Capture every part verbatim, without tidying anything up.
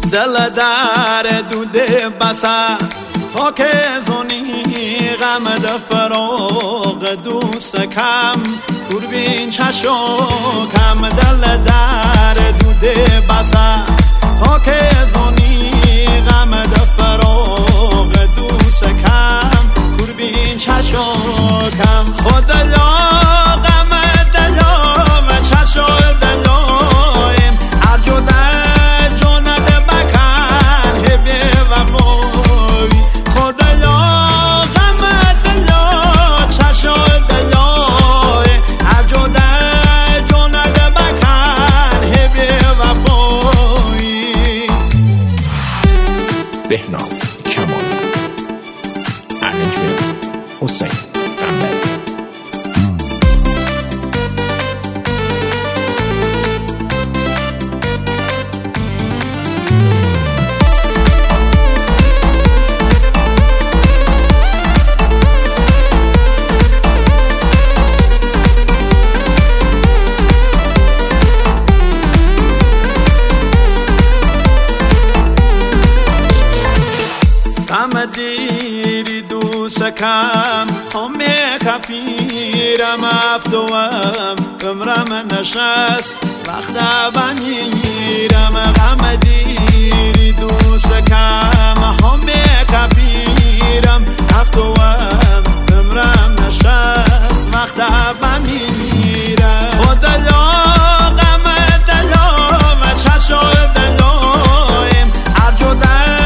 دل در دوده بسر تا که زنی غم ده فراغ دوست کم دوربین چشو کم دل در دوده بسر تا که زنی غم ده فراغ دوست کم دوربین چشو کم خود یا غم دلام چشو دلایم ارجو در جونت بکن هبه وفای خود یا غم دلا چشو دلای ارجو در جونت بکن هبه وفای بهنام کمال ارنجمنت حسین قنبری غم دیری دوست کم همه کپیرم افتوام عمرم نشست وقت بمیرم غم دیری دوست کم همه کپیرم افتوام عمرم نشست وقت بمیرم خود یا غم دلام چشو دلایم ارجو در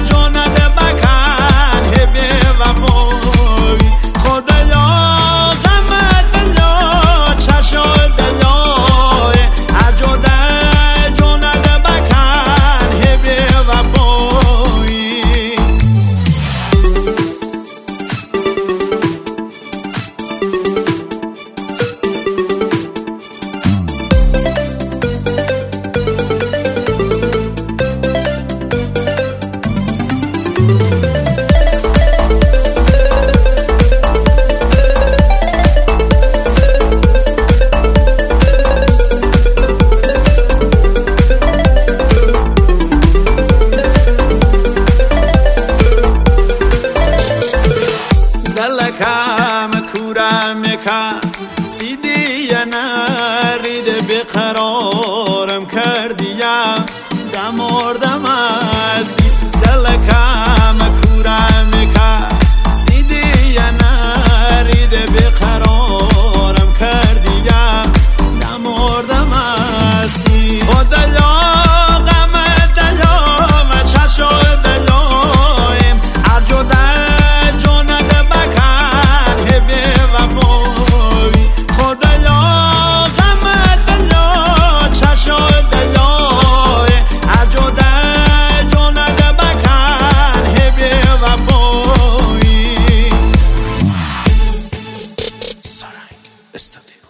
دلکم کورم میکن سیدی نرید بقرارم کردیم دماردم از دلکم کورم میکن سیدی نرید بقرارم کردیم دماردم از خود یا غم دلام چشو دلایم ارجو در Study.